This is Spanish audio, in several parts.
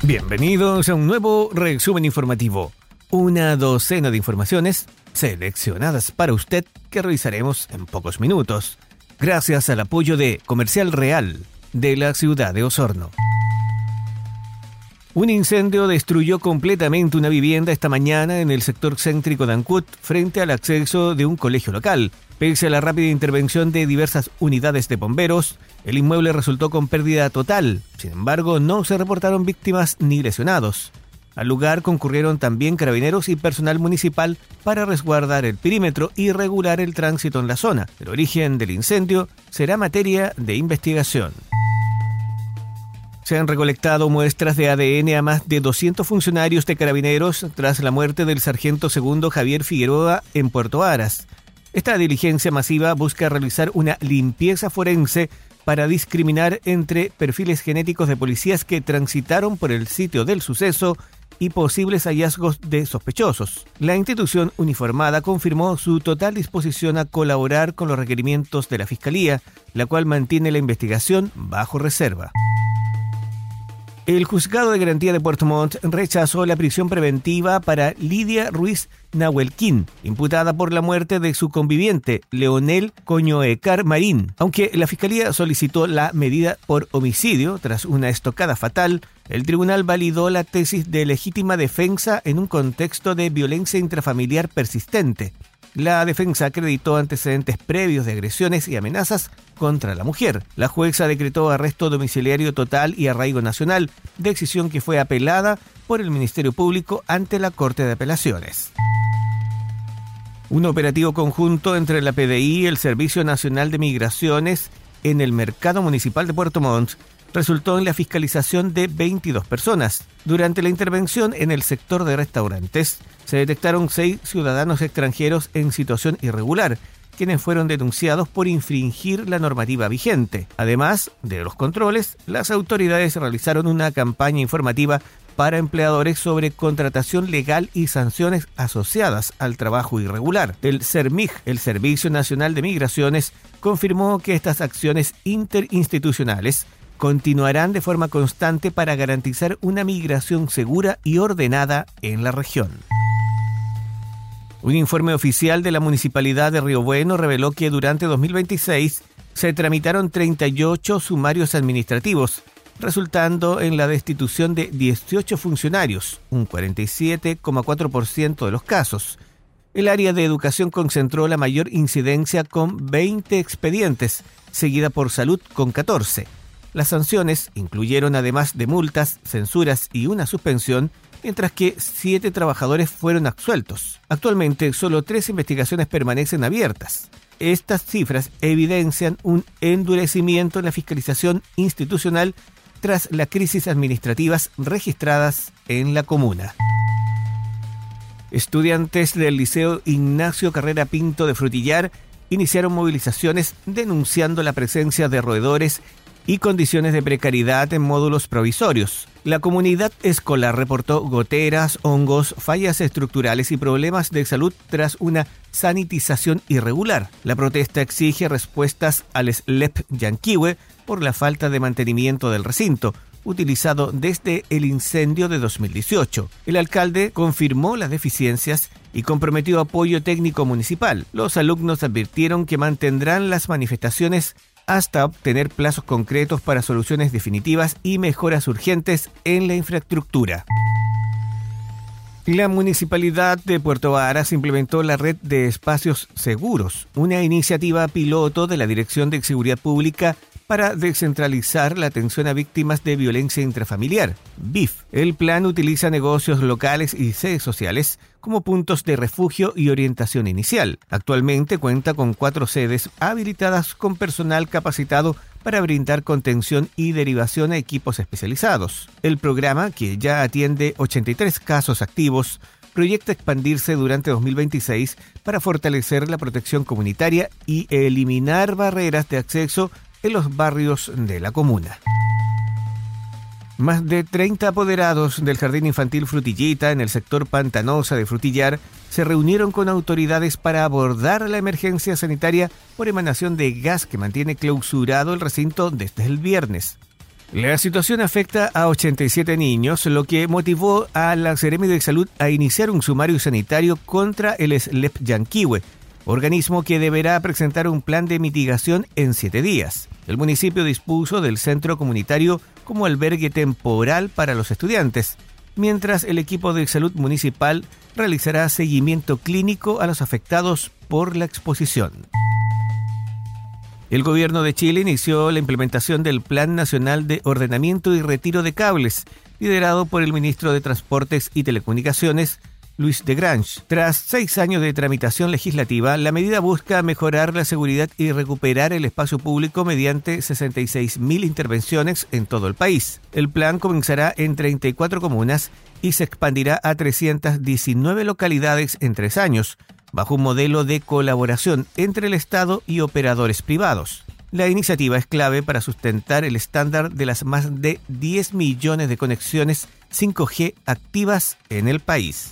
Bienvenidos a un nuevo resumen informativo. Una docena de informaciones seleccionadas para usted que revisaremos en pocos minutos, gracias al apoyo de Comercial Real de la ciudad de Osorno. Un incendio destruyó completamente una vivienda esta mañana en el sector céntrico de Ancud, frente al acceso de un colegio local. Pese a la rápida intervención de diversas unidades de bomberos, el inmueble resultó con pérdida total. Sin embargo, no se reportaron víctimas ni lesionados. Al lugar concurrieron también carabineros y personal municipal para resguardar el perímetro y regular el tránsito en la zona. El origen del incendio será materia de investigación. Se han recolectado muestras de ADN a más de 200 funcionarios de carabineros tras la muerte del sargento segundo Javier Figueroa en Puerto Varas. Esta diligencia masiva busca realizar una limpieza forense para discriminar entre perfiles genéticos de policías que transitaron por el sitio del suceso y posibles hallazgos de sospechosos. La institución uniformada confirmó su total disposición a colaborar con los requerimientos de la Fiscalía, la cual mantiene la investigación bajo reserva. El Juzgado de Garantía de Puerto Montt rechazó la prisión preventiva para Lidia Ruiz Nahuelquín, imputada por la muerte de su conviviente, Leonel Coñoecar Marín. Aunque la Fiscalía solicitó la medida por homicidio tras una estocada fatal, el tribunal validó la tesis de legítima defensa en un contexto de violencia intrafamiliar persistente. La defensa acreditó antecedentes previos de agresiones y amenazas contra la mujer. La jueza decretó arresto domiciliario total y arraigo nacional, decisión que fue apelada por el Ministerio Público ante la Corte de Apelaciones. Un operativo conjunto entre la PDI y el Servicio Nacional de Migraciones en el mercado municipal de Puerto Montt resultó en la fiscalización de 22 personas. Durante la intervención en el sector de restaurantes, se detectaron 6 ciudadanos extranjeros en situación irregular, quienes fueron denunciados por infringir la normativa vigente. Además de los controles, las autoridades realizaron una campaña informativa para empleadores sobre contratación legal y sanciones asociadas al trabajo irregular. El SERMIG, el Servicio Nacional de Migraciones, confirmó que estas acciones interinstitucionales continuarán de forma constante para garantizar una migración segura y ordenada en la región. Un informe oficial de la Municipalidad de Río Bueno reveló que durante 2026 se tramitaron 38 sumarios administrativos, resultando en la destitución de 18 funcionarios, un 47,4% de los casos. El área de educación concentró la mayor incidencia con 20 expedientes, seguida por salud con 14. Las sanciones incluyeron, además de multas, censuras y una suspensión, mientras que 7 trabajadores fueron absueltos. Actualmente, solo 3 investigaciones permanecen abiertas. Estas cifras evidencian un endurecimiento en la fiscalización institucional tras las crisis administrativas registradas en la comuna. Estudiantes del Liceo Ignacio Carrera Pinto de Frutillar iniciaron movilizaciones denunciando la presencia de roedores y condiciones de precariedad en módulos provisorios. La comunidad escolar reportó goteras, hongos, fallas estructurales y problemas de salud tras una sanitización irregular. La protesta exige respuestas al SLEP Yanquihue por la falta de mantenimiento del recinto, utilizado desde el incendio de 2018. El alcalde confirmó las deficiencias y comprometió apoyo técnico municipal. Los alumnos advirtieron que mantendrán las manifestaciones hasta obtener plazos concretos para soluciones definitivas y mejoras urgentes en la infraestructura. La Municipalidad de Puerto Varas implementó la Red de Espacios Seguros, una iniciativa piloto de la Dirección de Seguridad Pública para descentralizar la atención a víctimas de violencia intrafamiliar, BIF. El plan utiliza negocios locales y sedes sociales como puntos de refugio y orientación inicial. Actualmente cuenta con 4 sedes habilitadas con personal capacitado para brindar contención y derivación a equipos especializados. El programa, que ya atiende 83 casos activos, proyecta expandirse durante 2026 para fortalecer la protección comunitaria y eliminar barreras de acceso en los barrios de la comuna. Más de 30 apoderados del Jardín Infantil Frutillita en el sector Pantanosa de Frutillar se reunieron con autoridades para abordar la emergencia sanitaria por emanación de gas que mantiene clausurado el recinto desde el viernes. La situación afecta a 87 niños, lo que motivó a la Seremi de Salud a iniciar un sumario sanitario contra el SLEP Llanquihue, organismo que deberá presentar un plan de mitigación en 7 días. El municipio dispuso del centro comunitario como albergue temporal para los estudiantes, mientras el equipo de salud municipal realizará seguimiento clínico a los afectados por la exposición. El gobierno de Chile inició la implementación del Plan Nacional de Ordenamiento y Retiro de Cables, liderado por el ministro de Transportes y Telecomunicaciones, Luis de Grange. Tras 6 años de tramitación legislativa, la medida busca mejorar la seguridad y recuperar el espacio público mediante 66.000 intervenciones en todo el país. El plan comenzará en 34 comunas y se expandirá a 319 localidades en 3 años, bajo un modelo de colaboración entre el Estado y operadores privados. La iniciativa es clave para sustentar el estándar de las más de 10 millones de conexiones 5G activas en el país.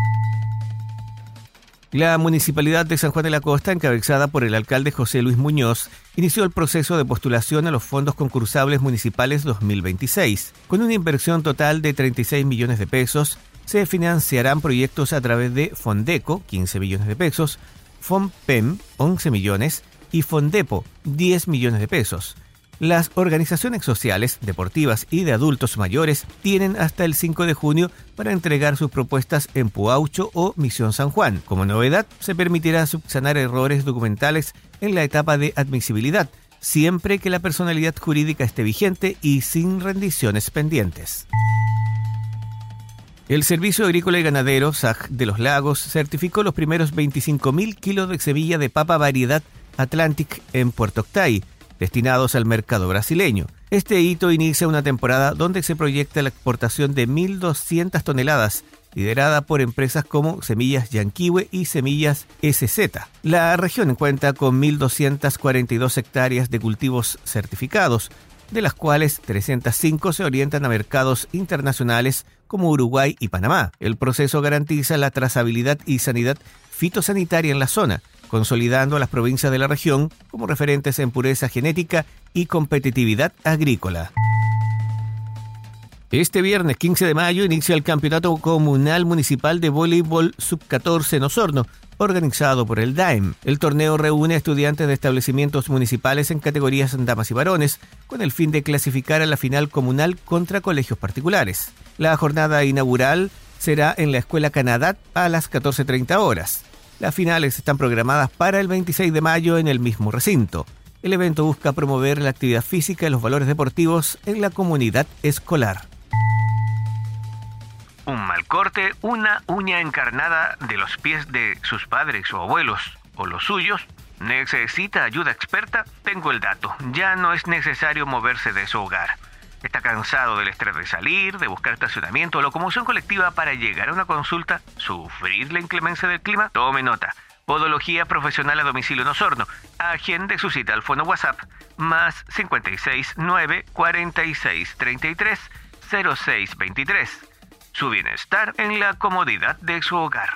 La Municipalidad de San Juan de la Costa, encabezada por el alcalde José Luis Muñoz, inició el proceso de postulación a los fondos concursables municipales 2026. Con una inversión total de 36 millones de pesos, se financiarán proyectos a través de Fondeco, 15 millones de pesos, Fonpem, 11 millones, y Fondepo, 10 millones de pesos. Las organizaciones sociales, deportivas y de adultos mayores tienen hasta el 5 de junio para entregar sus propuestas en Puaucho o Misión San Juan. Como novedad, se permitirá subsanar errores documentales en la etapa de admisibilidad, siempre que la personalidad jurídica esté vigente y sin rendiciones pendientes. El Servicio Agrícola y Ganadero, SAG de los Lagos, certificó los primeros 25.000 kilos de semilla de papa variedad Atlantic en Puerto Octay, destinados al mercado brasileño. Este hito inicia una temporada donde se proyecta la exportación de 1.200 toneladas, liderada por empresas como Semillas Llanquihue y Semillas SZ. La región cuenta con 1.242 hectáreas de cultivos certificados, de las cuales 305 se orientan a mercados internacionales como Uruguay y Panamá. El proceso garantiza la trazabilidad y sanidad fitosanitaria en la zona, consolidando a las provincias de la región como referentes en pureza genética y competitividad agrícola. Este viernes 15 de mayo inicia el Campeonato Comunal Municipal de Voleibol Sub-14 en Osorno, organizado por el DAEM. El torneo reúne a estudiantes de establecimientos municipales en categorías damas y varones, con el fin de clasificar a la final comunal contra colegios particulares. La jornada inaugural será en la Escuela Canadá a las 14:30 horas. Las finales están programadas para el 26 de mayo en el mismo recinto. El evento busca promover la actividad física y los valores deportivos en la comunidad escolar. Un mal corte, una uña encarnada de los pies de sus padres o abuelos o los suyos. ¿Necesita ayuda experta? Tengo el dato. Ya no es necesario moverse de su hogar. ¿Está cansado del estrés de salir, de buscar estacionamiento o locomoción colectiva para llegar a una consulta? ¿Sufrir la inclemencia del clima? Tome nota. Podología Profesional a Domicilio en Osorno. Agende su cita al fono WhatsApp más 56 9 46 33 06 23. Su bienestar en la comodidad de su hogar.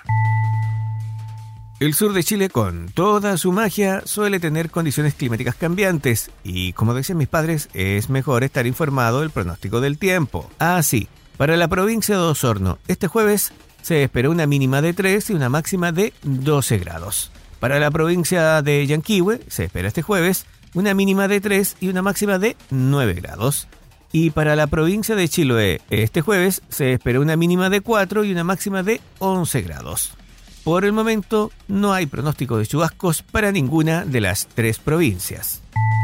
El sur de Chile, con toda su magia, suele tener condiciones climáticas cambiantes y, como decían mis padres, es mejor estar informado del pronóstico del tiempo. Así, para la provincia de Osorno, este jueves se espera una mínima de 3 y una máxima de 12 grados. Para la provincia de Llanquihue, se espera este jueves una mínima de 3 y una máxima de 9 grados. Y para la provincia de Chiloé, este jueves se espera una mínima de 4 y una máxima de 11 grados. Por el momento, no hay pronóstico de chubascos para ninguna de las 3 provincias.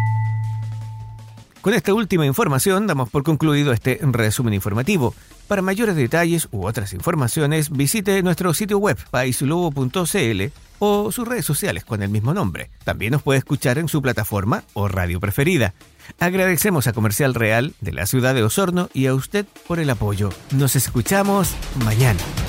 Con esta última información damos por concluido este resumen informativo. Para mayores detalles u otras informaciones, visite nuestro sitio web paislobo.cl o sus redes sociales con el mismo nombre. También nos puede escuchar en su plataforma o radio preferida. Agradecemos a Comercial Real de la ciudad de Osorno y a usted por el apoyo. Nos escuchamos mañana.